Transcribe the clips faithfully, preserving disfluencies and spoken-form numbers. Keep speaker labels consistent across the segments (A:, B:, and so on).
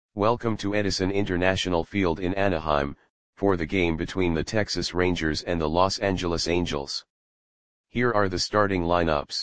A: Welcome to Edison International Field in Anaheim, for the game between the Texas Rangers and the Los Angeles Angels. Here are the starting lineups.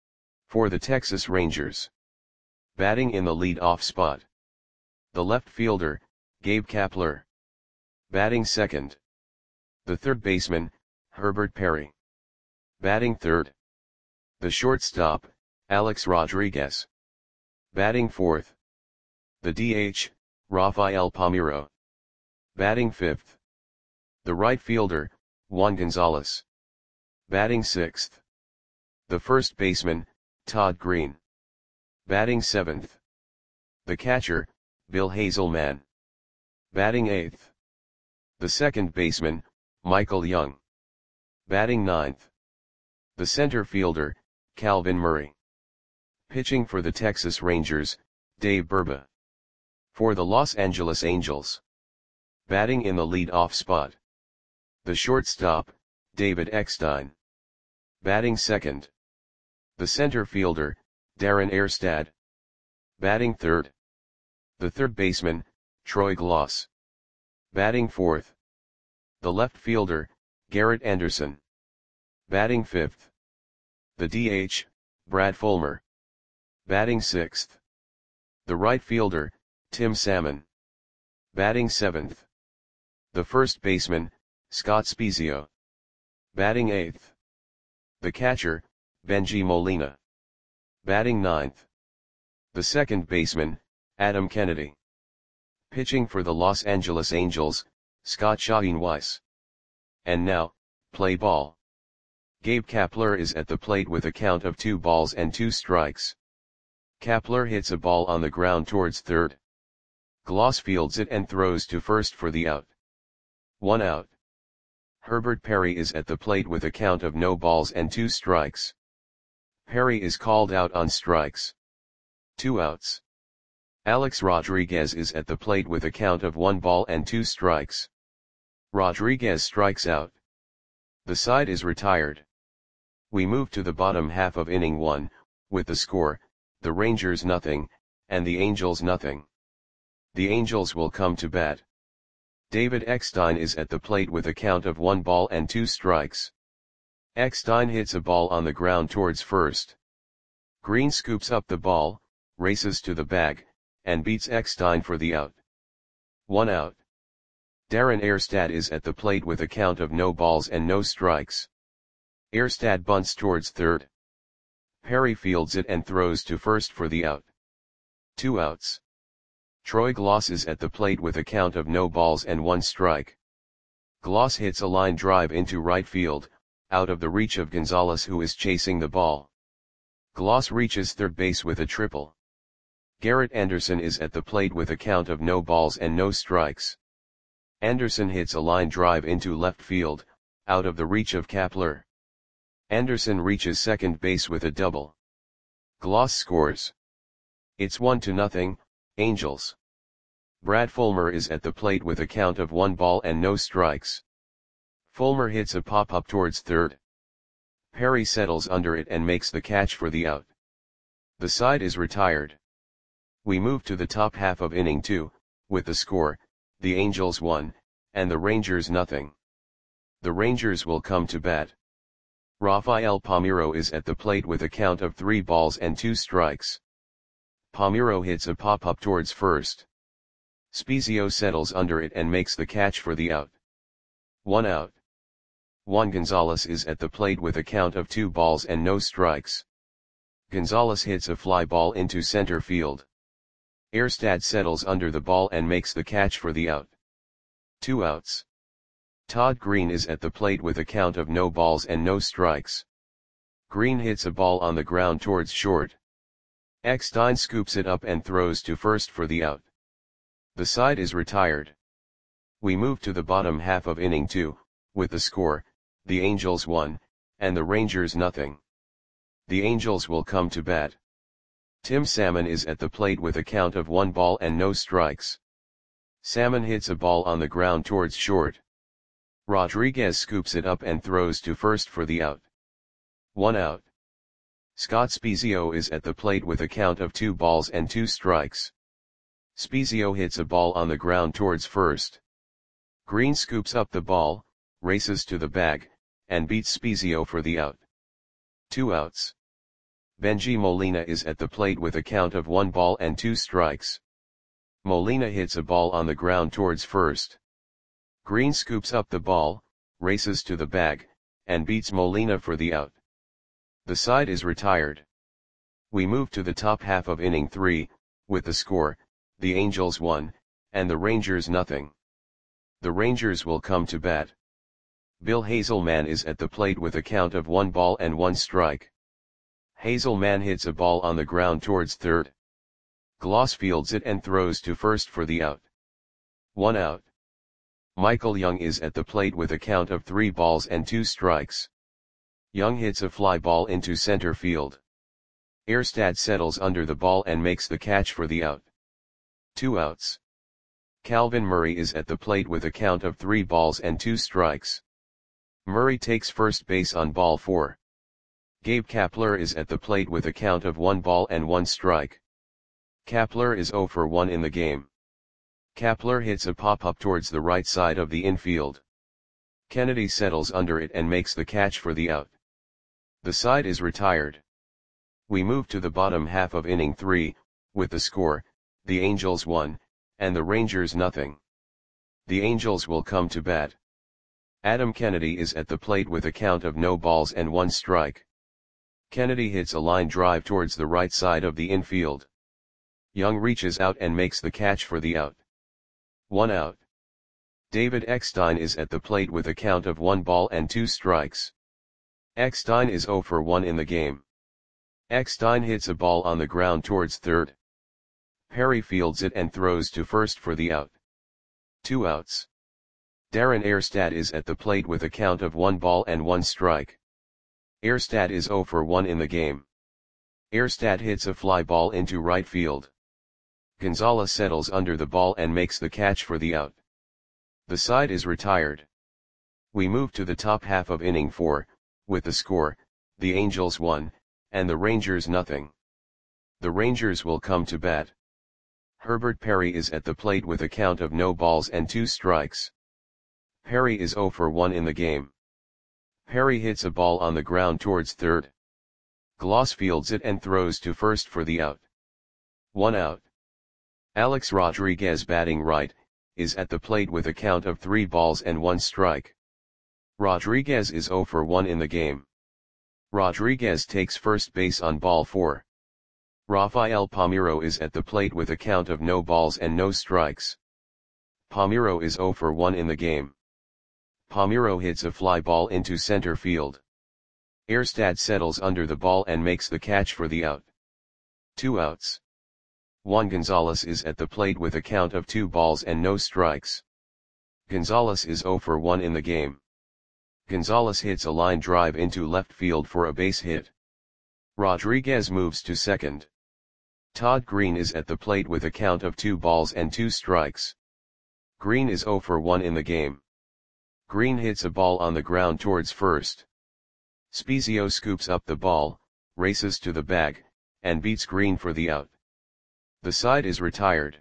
A: For the Texas Rangers. Batting in the lead-off spot. The left fielder, Gabe Kapler. Batting second. The third baseman, Herbert Perry. Batting third. The shortstop, Alex Rodriguez. Batting fourth. The D H, Rafael Palmeiro. Batting fifth. The right fielder, Juan Gonzalez. Batting sixth. The first baseman, Todd Green. Batting seventh. The catcher, Bill Hazelman. Batting eighth. The second baseman, Michael Young. Batting ninth. The center fielder, Calvin Murray. Pitching for the Texas Rangers, Dave Burba. For the Los Angeles Angels. Batting in the lead-off spot. The shortstop, David Eckstein. Batting second. The center fielder, Darren Erstad. Batting third. The third baseman, Troy Gloss. Batting fourth. The left fielder, Garrett Anderson. Batting fifth. The D H, Brad Fulmer. Batting sixth. The right fielder, Tim Salmon. Batting seventh. The first baseman, Scott Spiezio. Batting eighth. The catcher, Benji Molina. Batting ninth. The second baseman, Adam Kennedy. Pitching for the Los Angeles Angels, Scott Schoenweiss. And now, play ball. Gabe Kapler is at the plate with a count of two balls and two strikes. Kapler hits a ball on the ground towards third. Gloss fields it and throws to first for the out. One out. Herbert Perry is at the plate with a count of no balls and two strikes. Perry is called out on strikes. Two outs. Alex Rodriguez is at the plate with a count of one ball and two strikes. Rodriguez strikes out. The side is retired. We move to the bottom half of inning one, with the score, the Rangers nothing, and the Angels nothing. The Angels will come to bat. David Eckstein is at the plate with a count of one ball and two strikes. Eckstein hits a ball on the ground towards first. Green scoops up the ball, races to the bag, and beats Eckstein for the out. One out. Darren Erstad is at the plate with a count of no balls and no strikes. Erstad bunts towards third. Perry fields it and throws to first for the out. Two outs. Troy Gloss is at the plate with a count of no balls and one strike. Gloss hits a line drive into right field, out of the reach of Gonzalez, who is chasing the ball. Gloss reaches third base with a triple. Garrett Anderson is at the plate with a count of no balls and no strikes. Anderson hits a line drive into left field, out of the reach of Kapler. Anderson reaches second base with a double. Gloss scores. It's one to nothing, Angels. Brad Fulmer is at the plate with a count of one ball and no strikes. Fulmer hits a pop-up towards third. Perry settles under it and makes the catch for the out. The side is retired. We move to the top half of inning two, with the score, the Angels one, and the Rangers nothing. The Rangers will come to bat. Rafael Palmeiro is at the plate with a count of three balls and two strikes. Palmeiro hits a pop-up towards first. Spiezio settles under it and makes the catch for the out. One out. Juan Gonzalez is at the plate with a count of two balls and no strikes. Gonzalez hits a fly ball into center field. Erstad settles under the ball and makes the catch for the out. Two outs. Todd Green is at the plate with a count of no balls and no strikes. Green hits a ball on the ground towards short. Eckstein scoops it up and throws to first for the out. The side is retired. We move to the bottom half of inning two, with the score, the Angels one, and the Rangers nothing. The Angels will come to bat. Tim Salmon is at the plate with a count of one ball and no strikes. Salmon hits a ball on the ground towards short. Rodriguez scoops it up and throws to first for the out. One out. Scott Spiezio is at the plate with a count of two balls and two strikes. Spezio hits a ball on the ground towards first. Green scoops up the ball, races to the bag, and beats Spezio for the out. Two outs. Benji Molina is at the plate with a count of one ball and two strikes. Molina hits a ball on the ground towards first. Green scoops up the ball, races to the bag, and beats Molina for the out. The side is retired. We move to the top half of inning three, with the score, the Angels one, and the Rangers nothing. The Rangers will come to bat. Bill Hazelman is at the plate with a count of one ball and one strike. Hazelman hits a ball on the ground towards third. Gloss fields it and throws to first for the out. One out. Michael Young is at the plate with a count of three balls and two strikes. Young hits a fly ball into center field. Erstad settles under the ball and makes the catch for the out. Two outs. Calvin Murray is at the plate with a count of three balls and two strikes. Murray takes first base on ball four. Gabe Kapler is at the plate with a count of one ball and one strike. Kapler is zero for one in the game. Kapler hits a pop-up towards the right side of the infield. Kennedy settles under it and makes the catch for the out. The side is retired. We move to the bottom half of inning three, with the score, the Angels one, and the Rangers nothing. The Angels will come to bat. Adam Kennedy is at the plate with a count of no balls and one strike. Kennedy hits a line drive towards the right side of the infield. Young reaches out and makes the catch for the out. One out. David Eckstein is at the plate with a count of one ball and two strikes. Eckstein is zero for one in the game. Eckstein hits a ball on the ground towards third. Perry fields it and throws to first for the out. Two outs. Darren Erstad is at the plate with a count of one ball and one strike. Erstad is zero for one in the game. Erstad hits a fly ball into right field. Gonzalez settles under the ball and makes the catch for the out. The side is retired. We move to the top half of inning four, with the score, the Angels one, and the Rangers nothing. The Rangers will come to bat. Herbert Perry is at the plate with a count of no balls and two strikes. Perry is zero for one in the game. Perry hits a ball on the ground towards third. Gloss fields it and throws to first for the out. One out. Alex Rodriguez, batting right, is at the plate with a count of three balls and one strike. Rodriguez is zero for one in the game. Rodriguez takes first base on ball four. Rafael Palmeiro is at the plate with a count of no balls and no strikes. Palmeiro is zero for one in the game. Palmeiro hits a fly ball into center field. Erstad settles under the ball and makes the catch for the out. Two outs. Juan Gonzalez is at the plate with a count of two balls and no strikes. Gonzalez is zero for one in the game. Gonzalez hits a line drive into left field for a base hit. Rodriguez moves to second. Todd Green is at the plate with a count of two balls and two strikes. Green is zero for one in the game. Green hits a ball on the ground towards first. Spezio scoops up the ball, races to the bag, and beats Green for the out. The side is retired.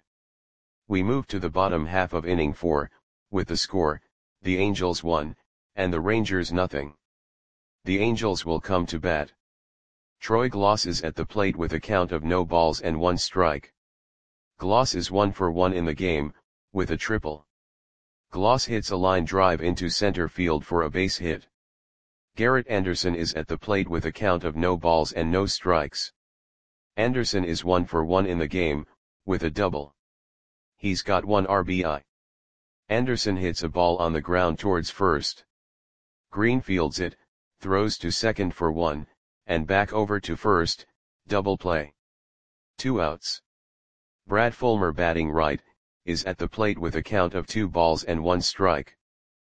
A: We move to the bottom half of inning four, with the score, the Angels one, and the Rangers nothing. The Angels will come to bat. Troy Gloss is at the plate with a count of no balls and one strike. Gloss is one for one in the game, with a triple. Gloss hits a line drive into center field for a base hit. Garrett Anderson is at the plate with a count of no balls and no strikes. Anderson is one for one in the game, with a double. He's got one R B I. Anderson hits a ball on the ground towards first. Green fields it, throws to second for one, and back over to first, double play. Two outs. Brad Fulmer, batting right, is at the plate with a count of two balls and one strike.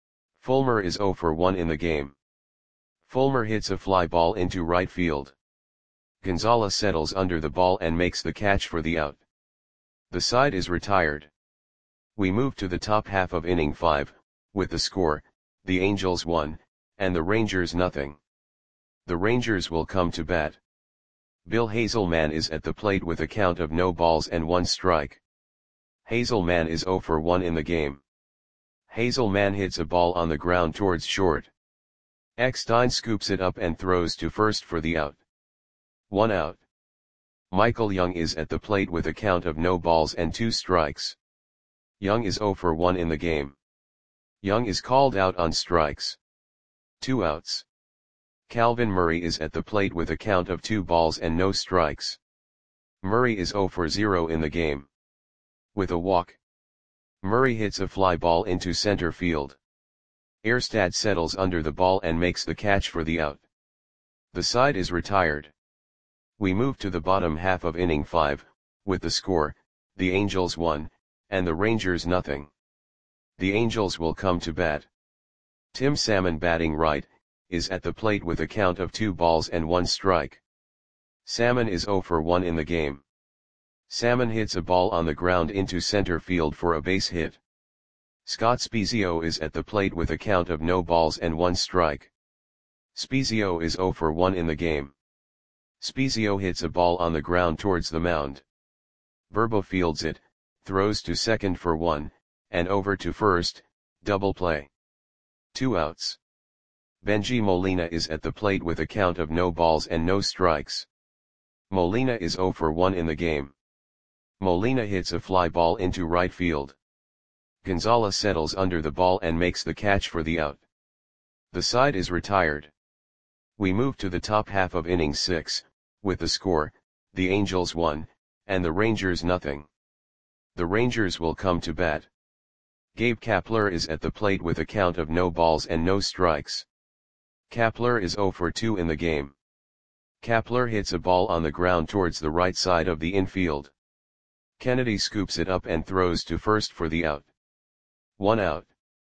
A: Fulmer is zero for one in the game. Fulmer hits a fly ball into right field. Gonzalez settles under the ball and makes the catch for the out. The side is retired. We move to the top half of inning five, with the score, the Angels one, and the Rangers nothing. The Rangers will come to bat. Bill Hazelman is at the plate with a count of no balls and one strike. Hazelman is zero for one in the game. Hazelman hits a ball on the ground towards short. Eckstein scoops it up and throws to first for the out. One out. Michael Young is at the plate with a count of no balls and two strikes. Young is zero for one in the game. Young is called out on strikes. Two outs. Calvin Murray is at the plate with a count of two balls and no strikes. Murray is zero for zero in the game. With a walk, Murray hits a fly ball into center field. Erstad settles under the ball and makes the catch for the out. The side is retired. We move to the bottom half of inning five, with the score, the Angels one, and the Rangers nothing. The Angels will come to bat. Tim Salmon, batting right, is at the plate with a count of two balls and one strike. Salmon is zero for one in the game. Salmon hits a ball on the ground into center field for a base hit. Scott Spiezio is at the plate with a count of no balls and one strike. Spiezio is zero for one in the game. Spiezio hits a ball on the ground towards the mound. Verbo fields it, throws to second for one, and over to first, double play. Two outs. Benji Molina is at the plate with a count of no balls and no strikes. Molina is zero for one in the game. Molina hits a fly ball into right field. Gonzalez settles under the ball and makes the catch for the out. The side is retired. We move to the top half of inning six, with the score, the Angels one, and the Rangers nothing. The Rangers will come to bat. Gabe Kapler is at the plate with a count of no balls and no strikes. Kapler is zero for two in the game. Kapler hits a ball on the ground towards the right side of the infield. Kennedy scoops it up and throws to first for the out. One out.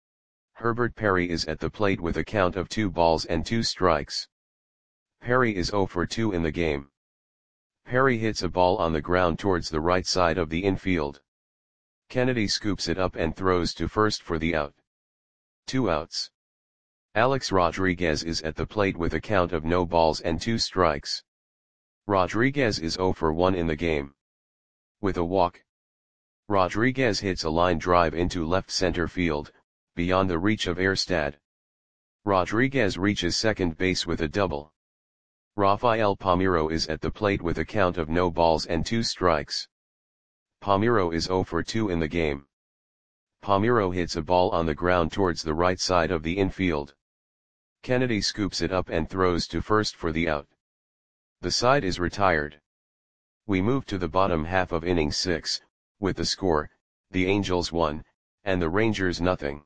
A: Herbert Perry is at the plate with a count of two balls and two strikes. Perry is zero for two in the game. Perry hits a ball on the ground towards the right side of the infield. Kennedy scoops it up and throws to first for the out. Two outs. Alex Rodriguez is at the plate with a count of no balls and two strikes. Rodriguez is zero for one in the game. With a walk, Rodriguez hits a line drive into left center field, beyond the reach of Erstad. Rodriguez reaches second base with a double. Rafael Palmeiro is at the plate with a count of no balls and two strikes. Palmeiro is zero for two in the game. Palmeiro hits a ball on the ground towards the right side of the infield. Kennedy scoops it up and throws to first for the out. The side is retired. We move to the bottom half of inning six, with the score, the Angels one, and the Rangers nothing.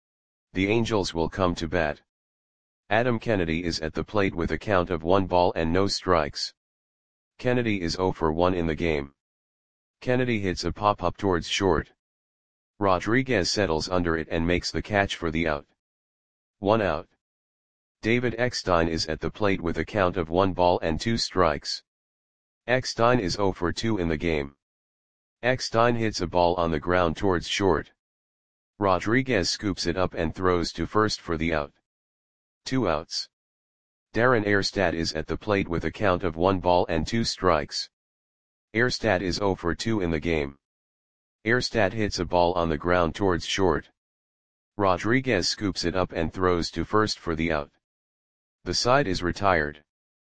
A: The Angels will come to bat. Adam Kennedy is at the plate with a count of one ball and no strikes. Kennedy is zero for one in the game. Kennedy hits a pop-up towards short. Rodriguez settles under it and makes the catch for the out. One out. David Eckstein is at the plate with a count of one ball and two strikes. Eckstein is zero for two in the game. Eckstein hits a ball on the ground towards short. Rodriguez scoops it up and throws to first for the out. Two outs. Darren Erstad is at the plate with a count of one ball and two strikes. Erstad is zero for two in the game. Erstad hits a ball on the ground towards short. Rodriguez scoops it up and throws to first for the out. The side is retired.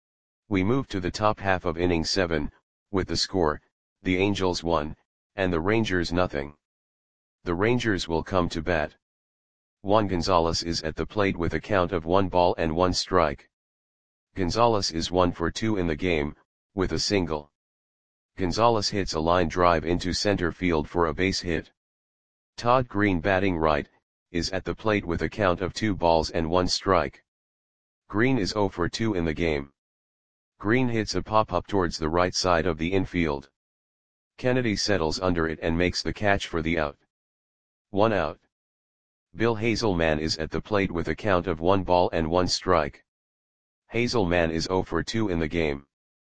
A: We move to the top half of inning seven, with the score, the Angels one, and the Rangers nothing. The Rangers will come to bat. Juan Gonzalez is at the plate with a count of one ball and one strike. Gonzalez is one for two in the game, with a single. Gonzalez hits a line drive into center field for a base hit. Todd Green, batting right, is at the plate with a count of two balls and one strike. Green is zero for two in the game. Green hits a pop-up towards the right side of the infield. Kennedy settles under it and makes the catch for the out. One out. Bill Hazelman is at the plate with a count of one ball and one strike. Hazelman is zero for two in the game.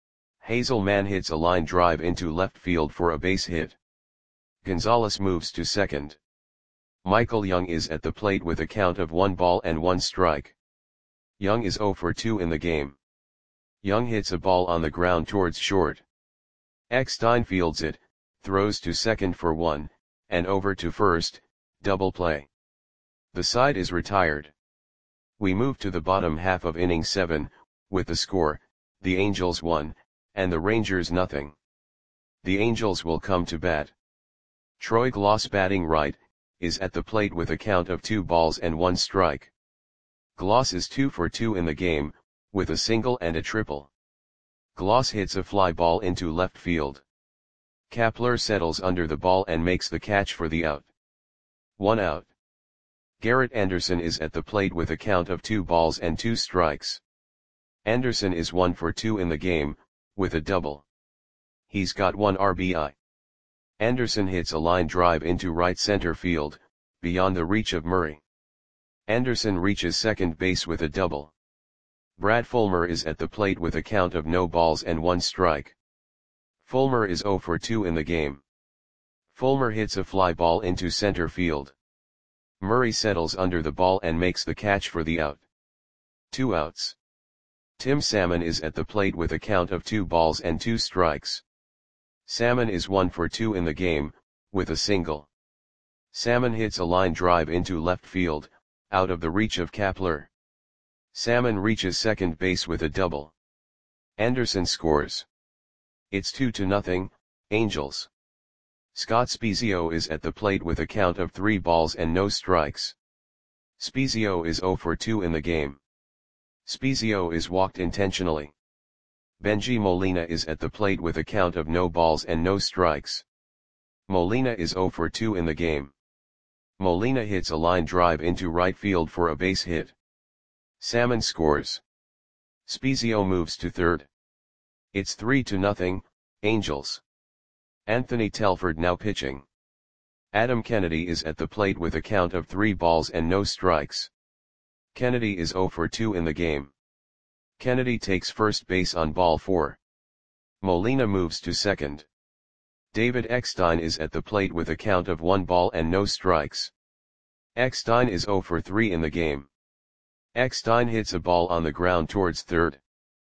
A: Hazelman hits a line drive into left field for a base hit. Gonzalez moves to second. Michael Young is at the plate with a count of one ball and one strike. Young is zero for two in the game. Young hits a ball on the ground towards short. Eckstein fields it, throws to second for one, and over to first, double play. The side is retired. We move to the bottom half of inning seven, with the score, the Angels one, and the Rangers nothing. The Angels will come to bat. Troy Glaus, batting right, is at the plate with a count of two balls and one strike. Glaus is two for two in the game, with a single and a triple. Glaus hits a fly ball into left field. Kapler settles under the ball and makes the catch for the out. One out. Garrett Anderson is at the plate with a count of two balls and two strikes. Anderson is one for two in the game, with a double. He's got one R B I. Anderson hits a line drive into right center field, beyond the reach of Murray. Anderson reaches second base with a double. Brad Fulmer is at the plate with a count of no balls and one strike. Fulmer is zero for two in the game. Fulmer hits a fly ball into center field. Murray settles under the ball and makes the catch for the out. Two outs. Tim Salmon is at the plate with a count of two balls and two strikes. Salmon is one for two in the game, with a single. Salmon hits a line drive into left field, out of the reach of Kapler. Salmon reaches second base with a double. Anderson scores. It's two to nothing, Angels. Scott Spiezio is at the plate with a count of three balls and no strikes. Spiezio is zero for two in the game. Spiezio is walked intentionally. Benji Molina is at the plate with a count of no balls and no strikes. Molina is zero for two in the game. Molina hits a line drive into right field for a base hit. Salmon scores. Spiezio moves to third. It's three to nothing, Angels. Anthony Telford now pitching. Adam Kennedy is at the plate with a count of three balls and no strikes. Kennedy is zero for two in the game. Kennedy takes first base on ball four. Molina moves to second. David Eckstein is at the plate with a count of one ball and no strikes. Eckstein is zero for three in the game. Eckstein hits a ball on the ground towards third.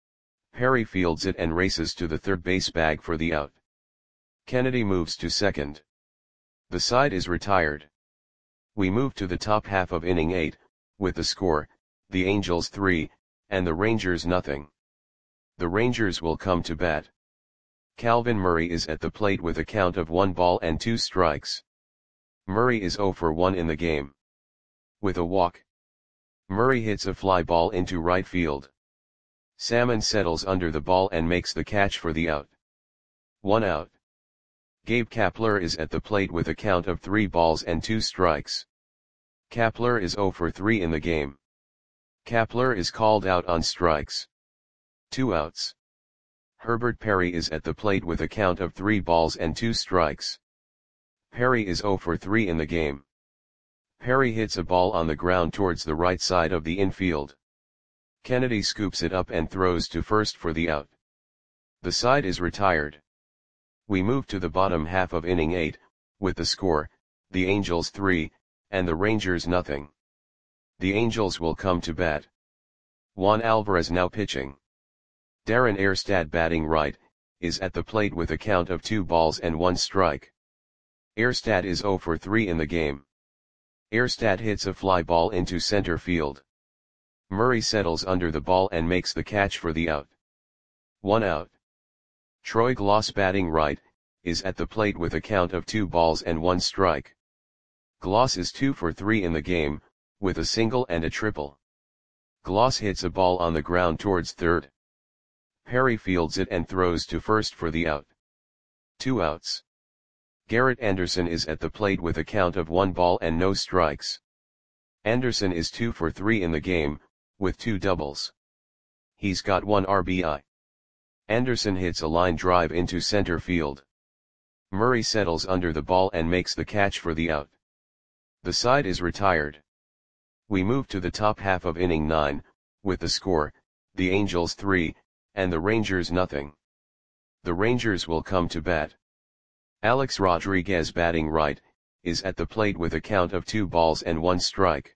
A: Perry fields it and races to the third base bag for the out. Kennedy moves to second. The side is retired. We move to the top half of inning eight, with the score, the Angels three, and the Rangers nothing. The Rangers will come to bat. Calvin Murray is at the plate with a count of one ball and two strikes. Murray is zero for one in the game. With a walk. Murray hits a fly ball into right field. Salmon settles under the ball and makes the catch for the out. One out. Gabe Kapler is at the plate with a count of three balls and two strikes. Kapler is zero for three in the game. Kapler is called out on strikes. Two outs. Herbert Perry is at the plate with a count of three balls and two strikes. Perry is zero for three in the game. Perry hits a ball on the ground towards the right side of the infield. Kennedy scoops it up and throws to first for the out. The side is retired. We move to the bottom half of inning eight, with the score, the Angels three, and the Rangers nothing. The Angels will come to bat. Juan Alvarez now pitching. Darren Erstad, batting right, is at the plate with a count of two balls and one strike. Erstad is zero for three in the game. Erstad hits a fly ball into center field. Murray settles under the ball and makes the catch for the out. One out. Troy Glaus, batting right, is at the plate with a count of two balls and one strike. Glaus is two for three in the game, with a single and a triple. Glaus hits a ball on the ground towards third. Perry fields it and throws to first for the out. Two outs. Garrett Anderson is at the plate with a count of one ball and no strikes. Anderson is two for three in the game, with two doubles. He's got one R B I. Anderson hits a line drive into center field. Murray settles under the ball and makes the catch for the out. The side is retired. We move to the top half of inning nine, with the score, the Angels three, and the Rangers nothing. The Rangers will come to bat. Alex Rodriguez, batting right, is at the plate with a count of two balls and one strike.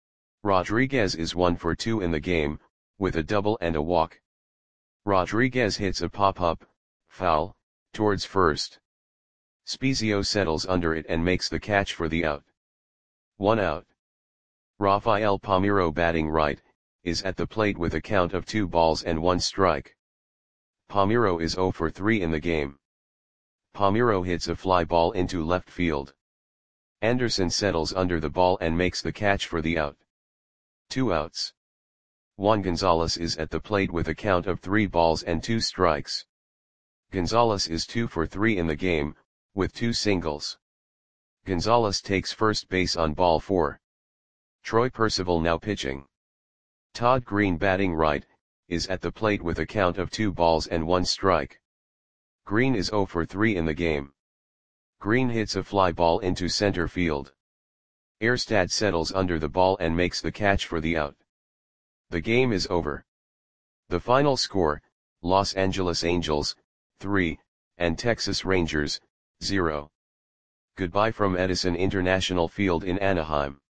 A: Rodriguez is one for two in the game, with a double and a walk. Rodriguez hits a pop-up, foul, towards first. Spezio settles under it and makes the catch for the out. One out. Rafael Palmeiro batting right, is at the plate with a count of two balls and one strike. Palmeiro is zero for three in the game. Palmeiro hits a fly ball into left field. Anderson settles under the ball and makes the catch for the out. Two outs. Juan Gonzalez is at the plate with a count of three balls and two strikes. Gonzalez is two for three in the game, with two singles. Gonzalez takes first base on ball four. Troy Percival now pitching. Todd Green batting right, is at the plate with a count of two balls and one strike. Green is zero for three in the game. Green hits a fly ball into center field. Erstad settles under the ball and makes the catch for the out. The game is over. The final score, Los Angeles Angels, three, and Texas Rangers, zero. Goodbye from Edison International Field in Anaheim.